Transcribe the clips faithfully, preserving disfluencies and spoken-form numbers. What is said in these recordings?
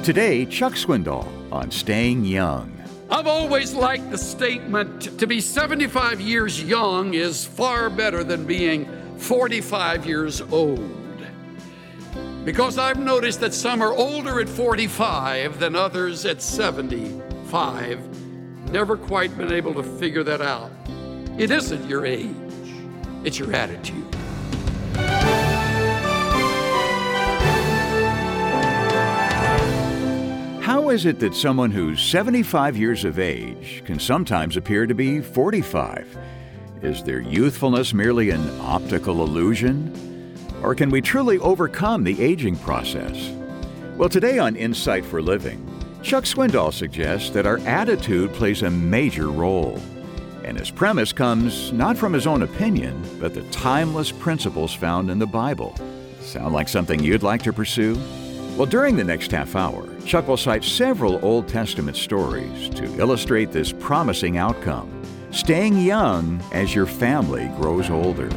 Today, Chuck Swindoll on Staying Young. I've always liked the statement, to be seventy-five years young is far better than being forty-five years old. Because I've noticed that some are older at forty-five than others at seventy-five. Never quite been able to figure that out. It isn't your age, it's your attitude. How is it that someone who's seventy-five years of age can sometimes appear to be forty-five? Is their youthfulness merely an optical illusion? Or can we truly overcome the aging process? Well, today on Insight for Living, Chuck Swindoll suggests that our attitude plays a major role. And his premise comes not from his own opinion, but the timeless principles found in the Bible. Sound like something you'd like to pursue? Well, during the next half hour, Chuck will cite several Old Testament stories to illustrate this promising outcome, staying young as your family grows older.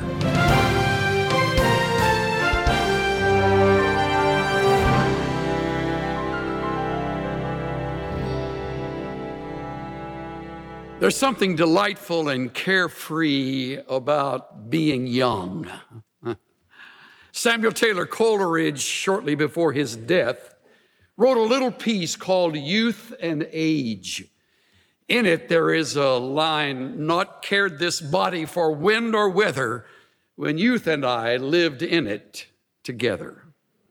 There's something delightful and carefree about being young. Samuel Taylor Coleridge, shortly before his death, wrote a little piece called Youth and Age. In it, there is a line, "Not cared this body for wind or weather, when youth and I lived in it together."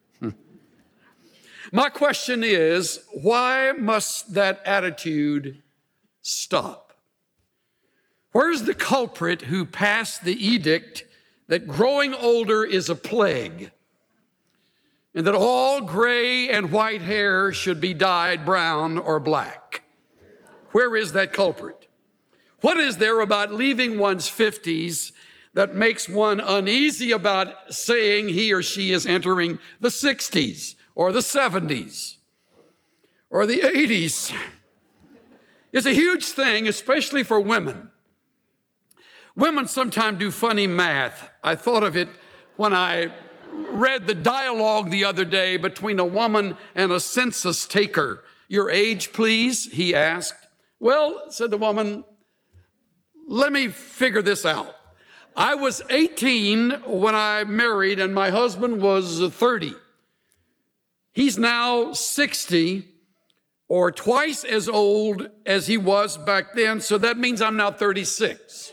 My question is, why must that attitude stop? Where's the culprit who passed the edict that growing older is a plague and that all gray and white hair should be dyed brown or black? Where is that culprit? What is there about leaving one's fifties that makes one uneasy about saying he or she is entering the sixties or the seventies or the eighties? It's a huge thing, especially for women. Women sometimes do funny math. I thought of it when I read the dialogue the other day between a woman and a census taker. "Your age, please?" he asked. "Well," said the woman, "let me figure this out. I was eighteen when I married and my husband was thirty. He's now sixty or twice as old as he was back then, so that means I'm now thirty-six.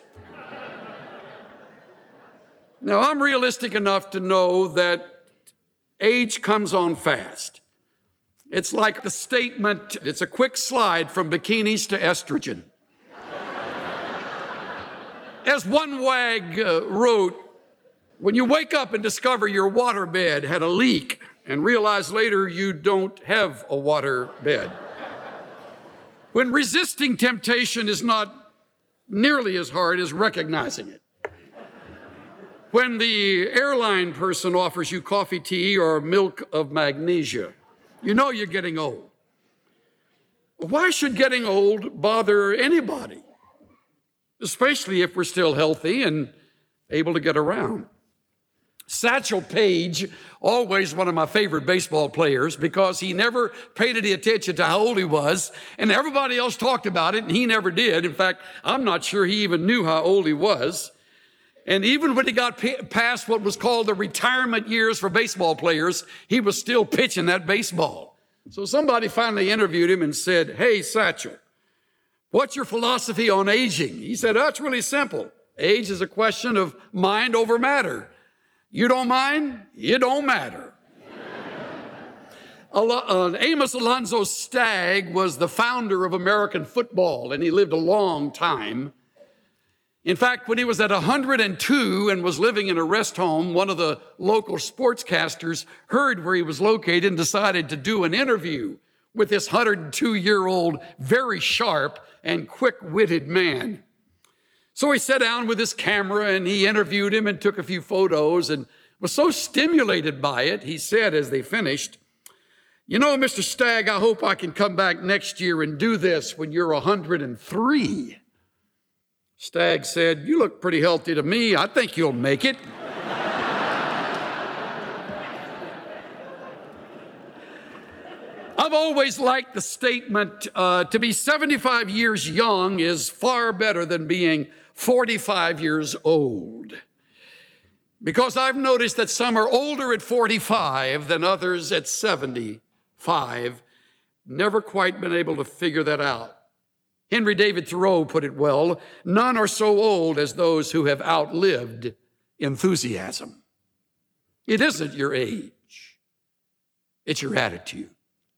Now, I'm realistic enough to know that age comes on fast. It's like the statement, it's a quick slide from bikinis to estrogen. As one wag uh, wrote, when you wake up and discover your waterbed had a leak and realize later you don't have a waterbed. When resisting temptation is not nearly as hard as recognizing it. When the airline person offers you coffee, tea, or milk of magnesia, you know you're getting old. Why should getting old bother anybody? Especially if we're still healthy and able to get around. Satchel Paige, always one of my favorite baseball players because he never paid any attention to how old he was, and everybody else talked about it, and he never did. In fact, I'm not sure he even knew how old he was. And even when he got p- past what was called the retirement years for baseball players, he was still pitching that baseball. So somebody finally interviewed him and said, "Hey, Satchel, what's your philosophy on aging?" He said, "Oh, it's really simple. Age is a question of mind over matter. You don't mind, you don't matter." uh, Amos Alonzo Stagg was the founder of American football, and he lived a long time. In fact, when he was at one hundred two and was living in a rest home, one of the local sportscasters heard where he was located and decided to do an interview with this one hundred two-year-old, very sharp and quick-witted man. So he sat down with his camera and he interviewed him and took a few photos and was so stimulated by it, he said as they finished, "You know, Mister Stagg, I hope I can come back next year and do this when you're one hundred three. Stagg said, "You look pretty healthy to me. I think you'll make it." I've always liked the statement, uh, to be seventy-five years young is far better than being forty-five years old. Because I've noticed that some are older at forty-five than others at seventy-five. Never quite been able to figure that out. Henry David Thoreau put it well, none are so old as those who have outlived enthusiasm. It isn't your age, it's your attitude.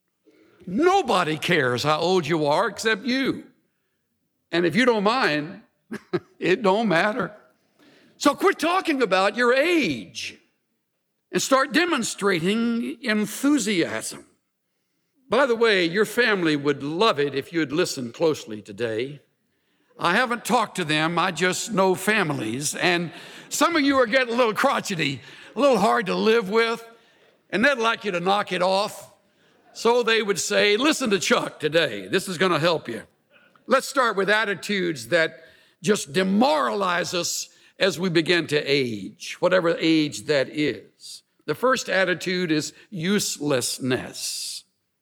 Nobody cares how old you are except you. And if you don't mind, it don't matter. So quit talking about your age and start demonstrating enthusiasm. By the way, your family would love it if you'd listen closely today. I haven't talked to them, I just know families. And some of you are getting a little crotchety, a little hard to live with, and they'd like you to knock it off. So they would say, listen to Chuck today. This is going to help you. Let's start with attitudes that just demoralize us as we begin to age, whatever age that is. The first attitude is uselessness.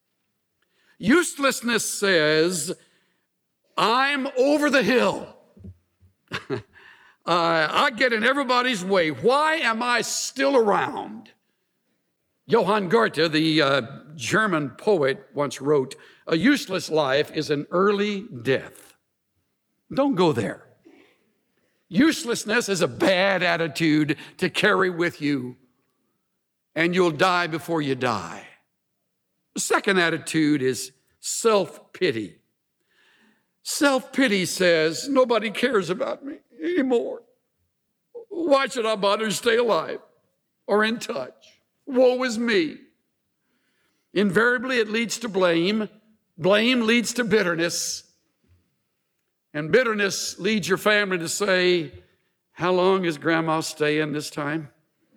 Uselessness says, I'm over the hill. uh, I get in everybody's way. Why am I still around? Johann Goethe, the uh, German poet, once wrote, a useless life is an early death. Don't go there. Uselessness is a bad attitude to carry with you, and you'll die before you die. The second attitude is self-pity. Self-pity says, nobody cares about me anymore. Why should I bother to stay alive or in touch? Woe is me. Invariably, it leads to blame. Blame leads to bitterness. And bitterness leads your family to say, how long is Grandma staying this time?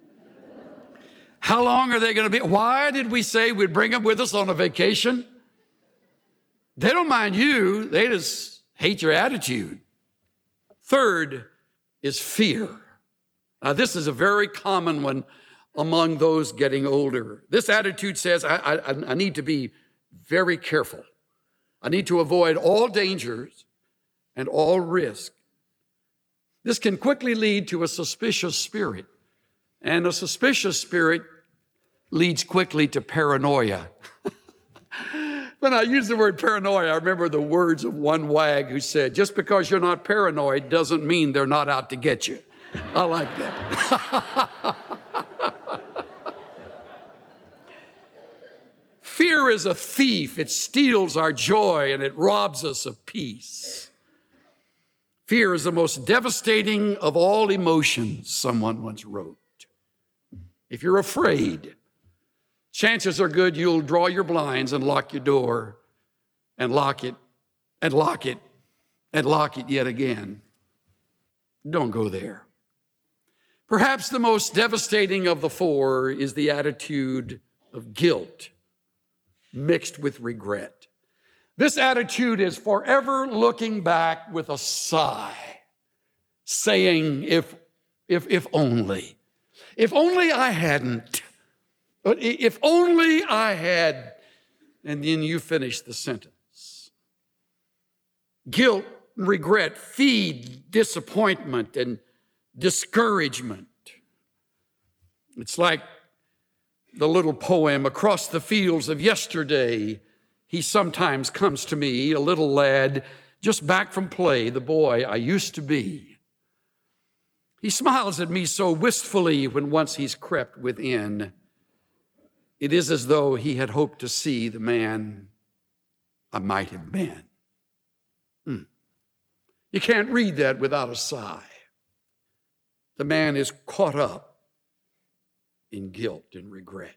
How long are they going to be? Why did we say we'd bring them with us on a vacation? They don't mind you. They just hate your attitude. Third is fear. Now, this is a very common one among those getting older. This attitude says, I, I, I need to be very careful. I need to avoid all dangers and all risk. This can quickly lead to a suspicious spirit, and a suspicious spirit leads quickly to paranoia. When I use the word paranoia, I remember the words of one wag who said, just because you're not paranoid doesn't mean they're not out to get you. I like that. Fear is a thief. It steals our joy and it robs us of peace. Fear is the most devastating of all emotions, someone once wrote. If you're afraid, chances are good you'll draw your blinds and lock your door and lock it and lock it and lock it yet again. Don't go there. Perhaps the most devastating of the four is the attitude of guilt mixed with regret. This attitude is forever looking back with a sigh, saying, if, if, if only, if only I hadn't, if only I had, and then you finish the sentence. Guilt and regret feed disappointment and discouragement. It's like the little poem, across the fields of yesterday, he sometimes comes to me, a little lad, just back from play, the boy I used to be. He smiles at me so wistfully when once he's crept within. It is as though he had hoped to see the man I might have been. Hmm. You can't read that without a sigh. The man is caught up in guilt and regret.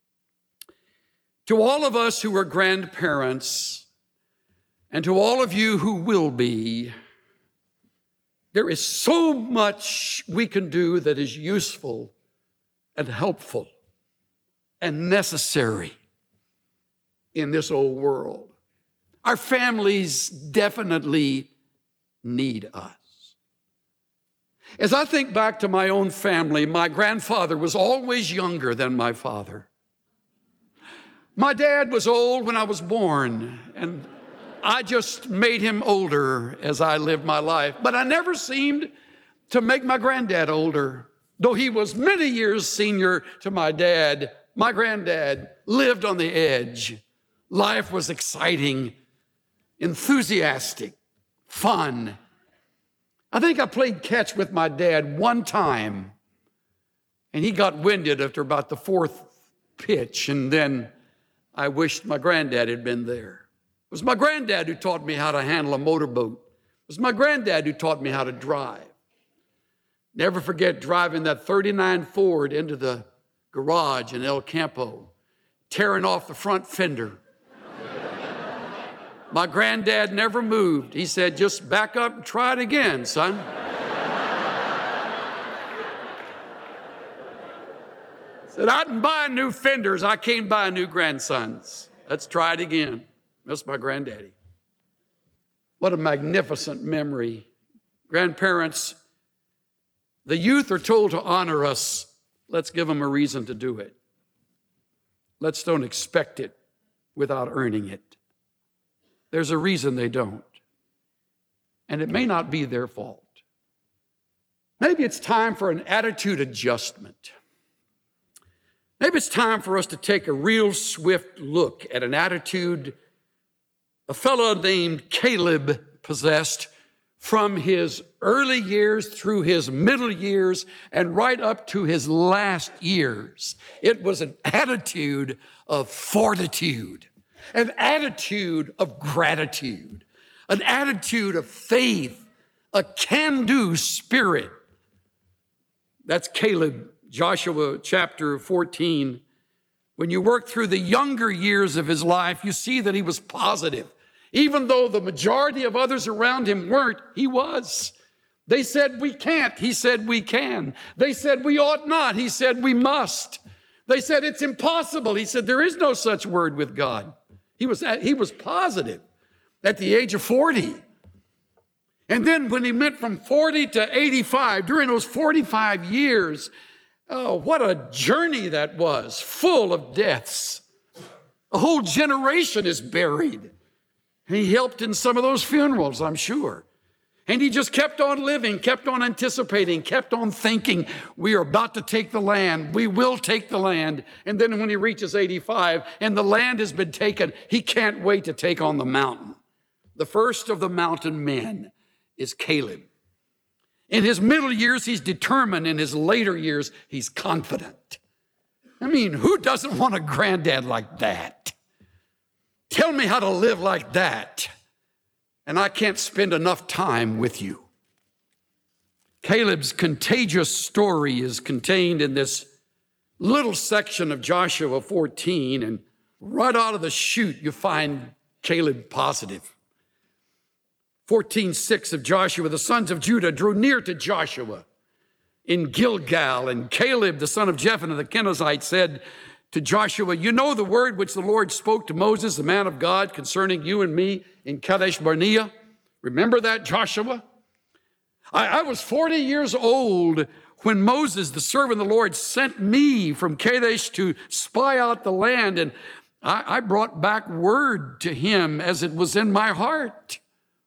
To all of us who are grandparents, and to all of you who will be, there is so much we can do that is useful and helpful and necessary in this old world. Our families definitely need us. As I think back to my own family, my grandfather was always younger than my father. My dad was old when I was born, and I just made him older as I lived my life. But I never seemed to make my granddad older. Though he was many years senior to my dad, my granddad lived on the edge. Life was exciting, enthusiastic, fun. I think I played catch with my dad one time, and he got winded after about the fourth pitch, and then I wished my granddad had been there. It was my granddad who taught me how to handle a motorboat. It was my granddad who taught me how to drive. Never forget driving that thirty-nine Ford into the garage in El Campo, tearing off the front fender. My granddad never moved. He said, just back up and try it again, son. Said, I didn't buy new fenders. I can't buy new grandsons. Let's try it again. That's my granddaddy. What a magnificent memory. Grandparents, the youth are told to honor us. Let's give them a reason to do it. Let's don't expect it without earning it. There's a reason they don't. And it may not be their fault. Maybe it's time for an attitude adjustment. Maybe it's time for us to take a real swift look at an attitude a fellow named Caleb possessed from his early years through his middle years and right up to his last years. It was an attitude of fortitude, an attitude of gratitude, an attitude of faith, a can-do spirit. That's Caleb, Joshua chapter fourteen. When you work through the younger years of his life, you see that he was positive. Even though the majority of others around him weren't, he was. They said, we can't. He said, we can. They said, we ought not. He said, we must. They said, it's impossible. He said, there is no such word with God. He was, he was positive at the age of forty. And then when he went from forty to eighty-five, during those forty-five years, oh, what a journey that was, full of deaths. A whole generation is buried. He helped in some of those funerals, I'm sure. And he just kept on living, kept on anticipating, kept on thinking, we are about to take the land. We will take the land. And then when he reaches eighty-five and the land has been taken, he can't wait to take on the mountain. The first of the mountain men is Caleb. In his middle years, he's determined. In his later years, he's confident. I mean, who doesn't want a granddad like that? Tell me how to live like that, and I can't spend enough time with you. Caleb's contagious story is contained in this little section of Joshua fourteen, and right out of the chute, you find Caleb positive. fourteen six of Joshua, the sons of Judah drew near to Joshua in Gilgal, and Caleb, the son of Jephunneh the Kenizzite, said to Joshua, you know the word which the Lord spoke to Moses, the man of God, concerning you and me in Kadesh Barnea? Remember that, Joshua? I, I was forty years old when Moses, the servant of the Lord, sent me from Kadesh to spy out the land, and I, I brought back word to him as it was in my heart.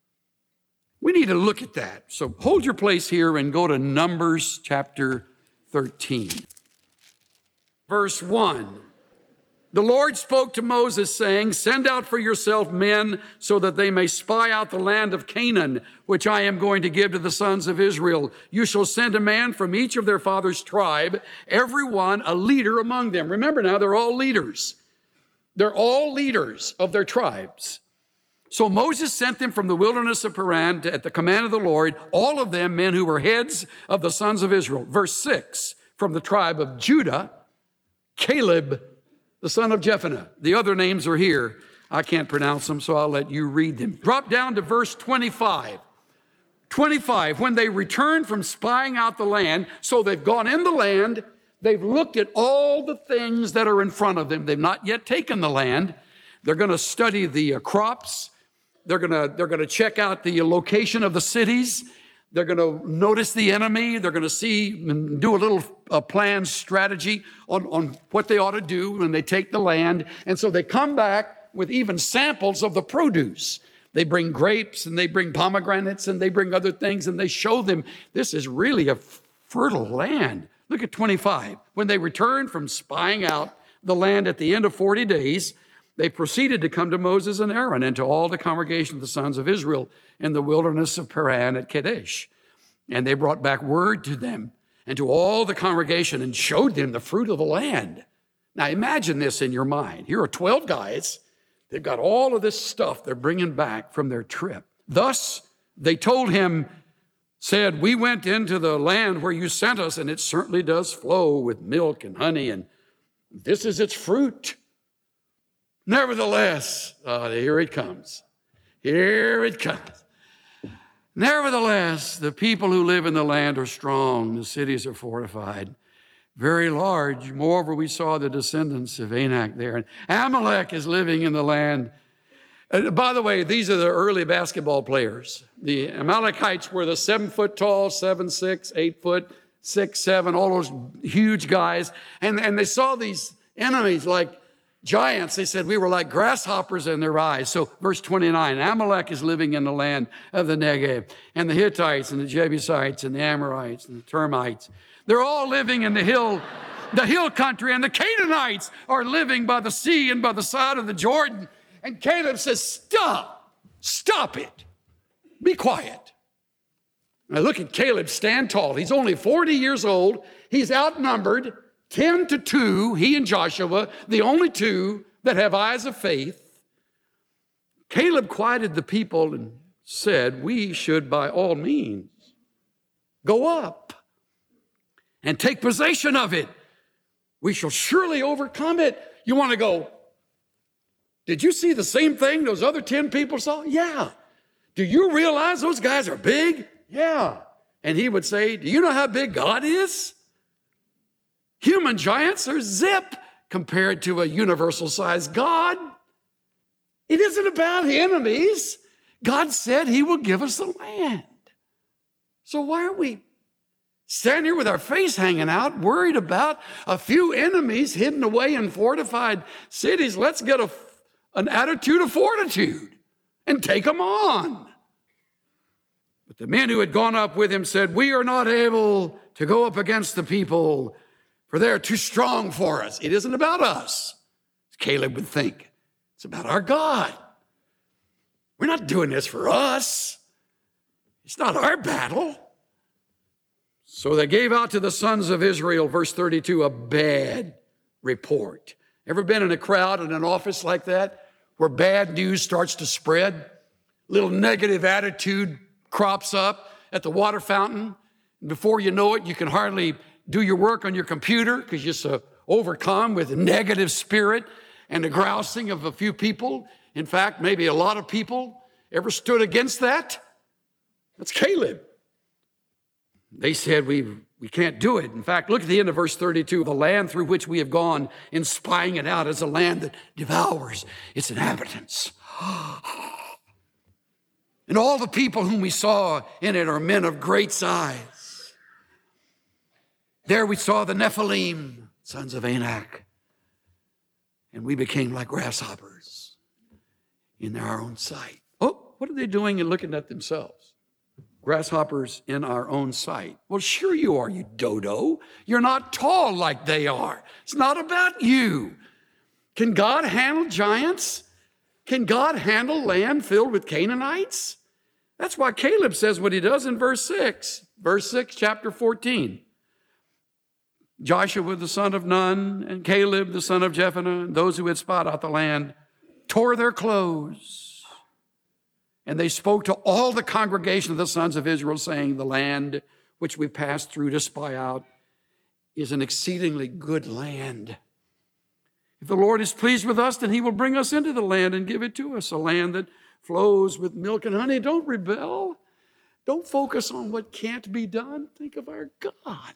We need to look at that. So hold your place here and go to Numbers chapter thirteen. Verse one, the Lord spoke to Moses, saying, send out for yourself men so that they may spy out the land of Canaan, which I am going to give to the sons of Israel. You shall send a man from each of their father's tribe, every one a leader among them. Remember now, they're all leaders. They're all leaders of their tribes. So Moses sent them from the wilderness of Paran at the command of the Lord, all of them men who were heads of the sons of Israel. Verse six, from the tribe of Judah, Caleb, the son of Jephunneh. The other names are here. I can't pronounce them, so I'll let you read them. Drop down to verse twenty-five. twenty-five, when they returned from spying out the land, so they've gone in the land, they've looked at all the things that are in front of them. They've not yet taken the land. They're going to study the uh, crops. They're going to, they're going to check out the location of the cities. They're going to notice the enemy. They're going to see and do a little uh, plan strategy on, on what they ought to do when they take the land. And so they come back with even samples of the produce. They bring grapes and they bring pomegranates and they bring other things, and they show them this is really a fertile land. Look at twenty-five. When they returned from spying out the land at the end of forty days, they proceeded to come to Moses and Aaron and to all the congregation of the sons of Israel in the wilderness of Paran at Kadesh. And they brought back word to them and to all the congregation and showed them the fruit of the land. Now imagine this in your mind. Here are twelve guys. They've got all of this stuff they're bringing back from their trip. Thus, they told him, said, we went into the land where you sent us, and it certainly does flow with milk and honey, and this is its fruit. Nevertheless, uh, here it comes. Here it comes. Nevertheless, the people who live in the land are strong. The cities are fortified, very large. Moreover, we saw the descendants of Anak there. And Amalek is living in the land. Uh, by the way, these are the early basketball players. The Amalekites were the seven foot tall, seven, six, eight foot, six, seven, all those huge guys. And, and they saw these enemies like giants. They said we were like grasshoppers in their eyes. So verse twenty-nine, Amalek is living in the land of the Negev, and the Hittites and the Jebusites and the Amorites and the Termites. They're all living in the hill, the hill country, and the Canaanites are living by the sea and by the side of the Jordan. And Caleb says, stop, stop it. Be quiet. Now look at Caleb stand tall. He's only forty years old. He's outnumbered ten to two, he and Joshua, the only two that have eyes of faith. Caleb quieted the people and said, we should by all means go up and take possession of it. We shall surely overcome it. You want to go, did you see the same thing those other ten people saw? Yeah. Do you realize those guys are big? Yeah. And he would say, do you know how big God is? Human giants are zip compared to a universal-sized God. It isn't about enemies. God said he will give us the land. So why are we standing here with our face hanging out, worried about a few enemies hidden away in fortified cities? Let's get a, an attitude of fortitude and take them on. But the men who had gone up with him said, we are not able to go up against the people, for they're too strong for us. It isn't about us, as Caleb would think. It's about our God. We're not doing this for us. It's not our battle. So they gave out to the sons of Israel, verse thirty-two, a bad report. Ever been in a crowd in an office like that where bad news starts to spread? Little negative attitude crops up at the water fountain. And before you know it, you can hardly do your work on your computer because you're so overcome with a negative spirit and the grousing of a few people. In fact, maybe a lot of people. Ever stood against that? That's Caleb. They said, we, we can't do it. In fact, look at the end of verse thirty-two. The land through which we have gone in spying it out is a land that devours its inhabitants. And all the people whom we saw in it are men of great size. There we saw the Nephilim, sons of Anak. And we became like grasshoppers in our own sight. Oh, what are they doing and looking at themselves? Grasshoppers in our own sight. Well, sure you are, you dodo. You're not tall like they are. It's not about you. Can God handle giants? Can God handle land filled with Canaanites? That's why Caleb says what he does in verse six. Verse six, chapter fourteen. Joshua the son of Nun and Caleb the son of Jephunneh, and those who had spied out the land, tore their clothes. And they spoke to all the congregation of the sons of Israel, saying, the land which we passed through to spy out is an exceedingly good land. If the Lord is pleased with us, then he will bring us into the land and give it to us, a land that flows with milk and honey. Don't rebel. Don't focus on what can't be done. Think of our God.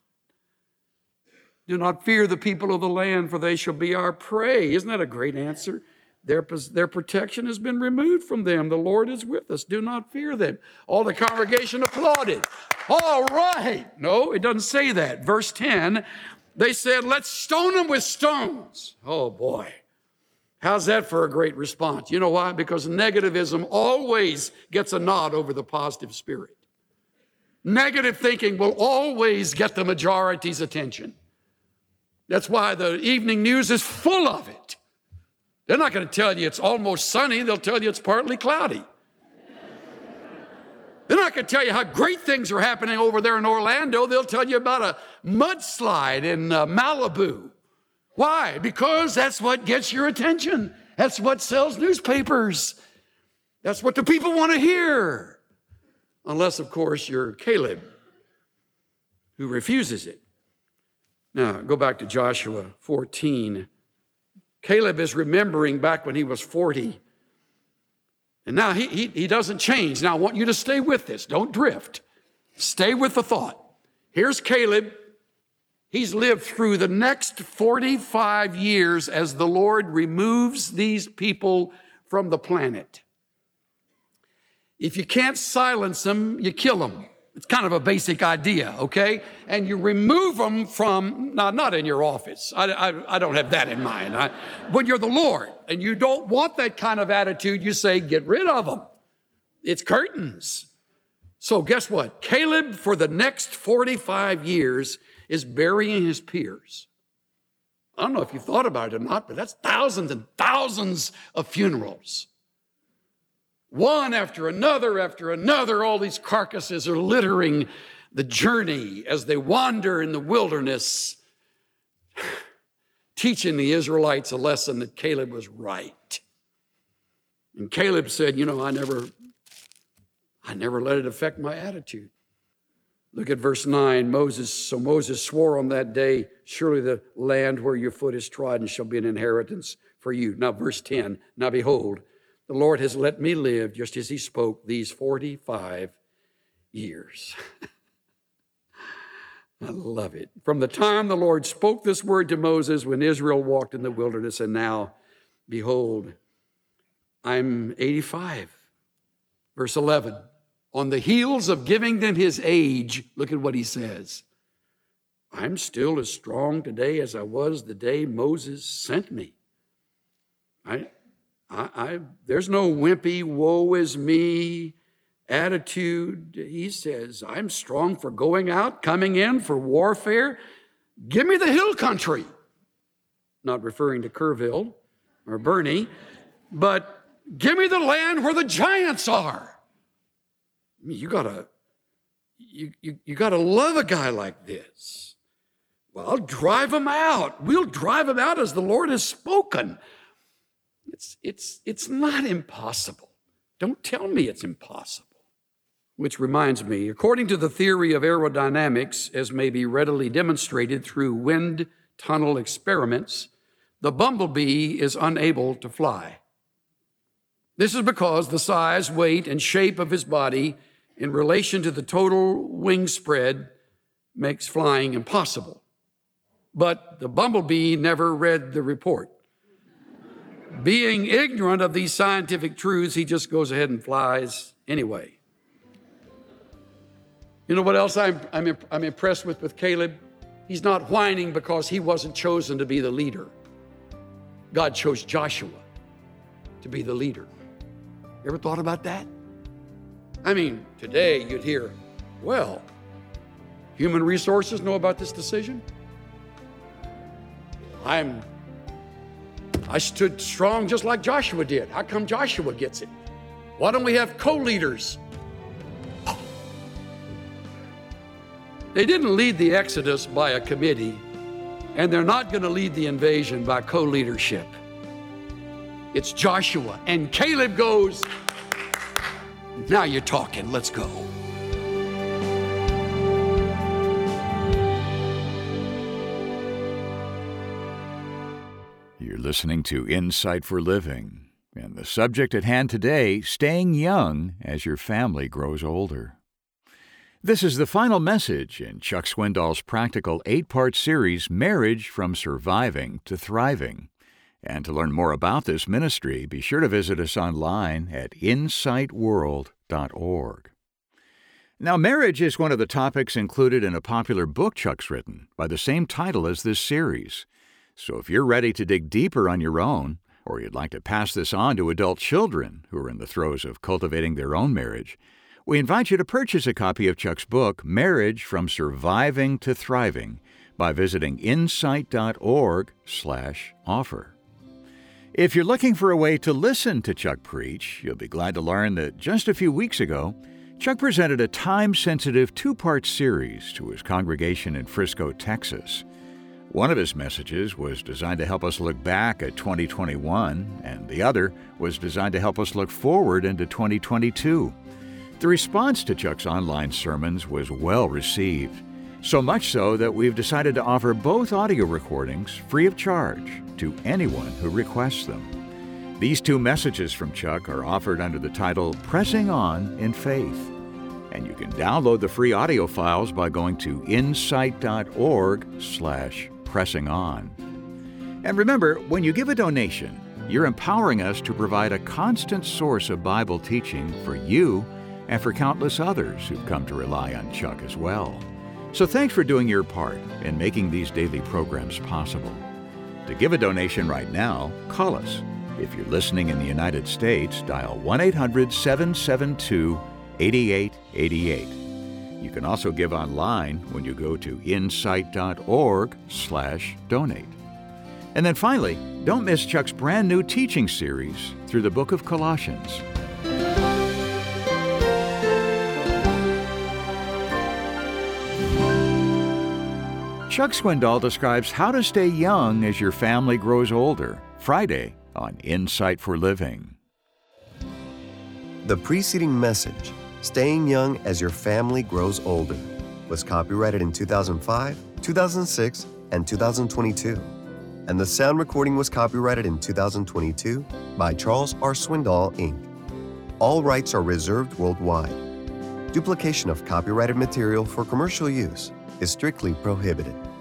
Do not fear the people of the land, for they shall be our prey. Isn't that a great answer? Their, their protection has been removed from them. The Lord is with us. Do not fear them. All the congregation applauded. All right. No, it doesn't say that. Verse ten, they said, let's stone them with stones. Oh, boy. How's that for a great response? You know why? Because negativism always gets a nod over the positive spirit. Negative thinking will always get the majority's attention. That's why the evening news is full of it. They're not going to tell you it's almost sunny. They'll tell you it's partly cloudy. They're not going to tell you how great things are happening over there in Orlando. They'll tell you about a mudslide in uh, Malibu. Why? Because that's what gets your attention. That's what sells newspapers. That's what the people want to hear. Unless, of course, you're Caleb, who refuses it. Now, go back to Joshua fourteen. Caleb is remembering back when he was forty. And now he, he, he doesn't change. Now, I want you to stay with this. Don't drift. Stay with the thought. Here's Caleb. He's lived through the next forty-five years as the Lord removes these people from the planet. If you can't silence them, you kill them. It's kind of a basic idea, okay? And you remove them from, now, not in your office. I, I, I don't have that in mind. I, when you're the Lord and you don't want that kind of attitude, you say, get rid of them. It's curtains. So guess what? Caleb, for the next forty-five years, is burying his peers. I don't know if you thought about it or not, but that's thousands and thousands of funerals. One after another after another, all these carcasses are littering the journey as they wander in the wilderness, teaching the Israelites a lesson that Caleb was right. And Caleb said, you know, I never, I never let it affect my attitude. Look at verse nine. Moses, so Moses swore on that day, surely the land where your foot is trodden shall be an inheritance for you. Now, verse ten, now behold, the Lord has let me live just as he spoke these forty-five years. I love it. From the time the Lord spoke this word to Moses when Israel walked in the wilderness, and now, behold, I'm eighty-five. Verse eleven, on the heels of giving them his age, look at what he says. I'm still as strong today as I was the day Moses sent me. I, I, I there's no wimpy, woe is me attitude. He says, I'm strong for going out, coming in for warfare. Give me the hill country. Not referring to Kerrville or Bernie, but give me the land where the giants are. I mean, you gotta, you, you, you gotta love a guy like this. Well, I'll drive them out. We'll drive them out as the Lord has spoken. It's, it's, it's not impossible. Don't tell me it's impossible. Which reminds me, according to the theory of aerodynamics, as may be readily demonstrated through wind tunnel experiments, the bumblebee is unable to fly. This is because the size, weight, and shape of his body in relation to the total wing spread makes flying impossible. But the bumblebee never read the report. Being ignorant of these scientific truths, he just goes ahead and flies anyway. You know what else I'm, I'm, I'm impressed with with Caleb? He's not whining because he wasn't chosen to be the leader. God chose Joshua to be the leader. You ever thought about that? I mean, today you'd hear, well, human resources know about this decision? I'm, I stood strong just like Joshua did. How come Joshua gets it? Why don't we have co-leaders? They didn't lead the Exodus by a committee, and they're not going to lead the invasion by co-leadership. It's Joshua, and Caleb goes, now you're talking, let's go. You're listening to Insight for Living, and the subject at hand today, staying young as your family grows older. This is the final message in Chuck Swindoll's practical eight-part series, Marriage from Surviving to Thriving. And to learn more about this ministry, be sure to visit us online at insight world dot org. Now, marriage is one of the topics included in a popular book Chuck's written by the same title as this series. So if you're ready to dig deeper on your own, or you'd like to pass this on to adult children who are in the throes of cultivating their own marriage, we invite you to purchase a copy of Chuck's book, Marriage from Surviving to Thriving, by visiting insight dot org slash offer. If you're looking for a way to listen to Chuck preach, you'll be glad to learn that just a few weeks ago, Chuck presented a time-sensitive two-part series to his congregation in Frisco, Texas. One of his messages was designed to help us look back at twenty twenty-one, and the other was designed to help us look forward into twenty twenty-two. The response to Chuck's online sermons was well received, so much so that we've decided to offer both audio recordings free of charge to anyone who requests them. These two messages from Chuck are offered under the title Pressing On in Faith, and you can download the free audio files by going to insight dot org slash pressing on. And remember, when you give a donation, you're empowering us to provide a constant source of Bible teaching for you and for countless others who've come to rely on Chuck as well. So thanks for doing your part in making these daily programs possible. To give a donation right now, call us. If you're listening in the United States, dial one eight hundred seven seven two eight eight eight eight. You can also give online when you go to insight dot org slash donate. And then finally, don't miss Chuck's brand new teaching series through the book of Colossians. Chuck Swindoll describes how to stay young as your family grows older, Friday on Insight for Living. The preceding message, Staying Young as Your Family Grows Older, was copyrighted in two thousand five, two thousand six, and two thousand twenty-two, and the sound recording was copyrighted in two thousand twenty-two by Charles R. Swindoll, Incorporated. All rights are reserved worldwide. Duplication of copyrighted material for commercial use is strictly prohibited.